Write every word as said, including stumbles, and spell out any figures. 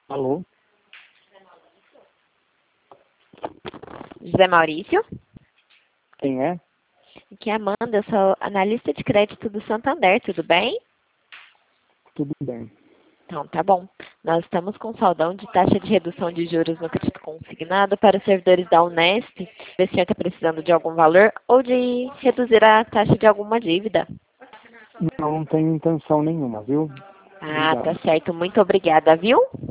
Alô? José Maurício? Quem é? Aqui é Amanda, eu sou analista de crédito do Santander, tudo bem? Tudo bem. Então, tá bom. Nós estamos com saldão de taxa de redução de juros no crédito consignado para os servidores da Unesp. Ver se o senhor está precisando de algum valor ou de reduzir a taxa de alguma dívida. Não, não tenho intenção nenhuma, viu? Ah, tá Obrigado. certo. Muito obrigada, viu?